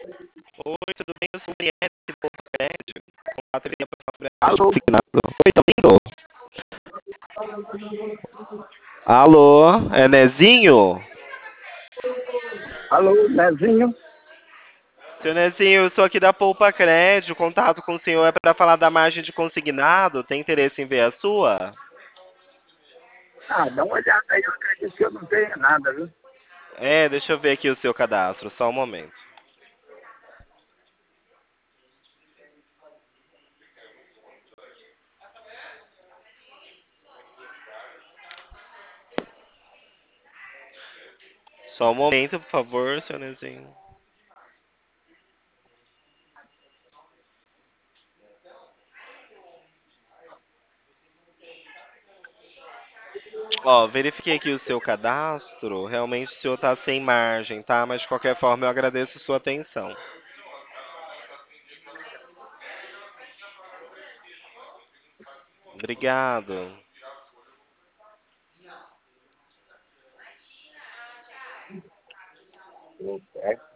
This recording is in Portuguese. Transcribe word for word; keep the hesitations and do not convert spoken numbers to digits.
Oi, tudo bem? Eu sou o Eliette do Poupa Crédito. Contato queria passar sobre a margem Alô? consignado. Oi, tá ouvindo? Alô, é Nezinho? Alô, Nezinho? Seu Nezinho, eu sou aqui da Poupa Crédito. O contato com o senhor é para falar da margem de consignado. Tem interesse em ver a sua? Ah, dá uma olhada aí, eu acredito que eu não tenho nada, viu? É, deixa eu ver aqui o seu cadastro, só um momento. Só um momento, por favor, seu Nezinho. Ó, verifiquei aqui o seu cadastro. Realmente o senhor tá sem margem, tá? Mas de qualquer forma eu agradeço sua atenção. Obrigado. É.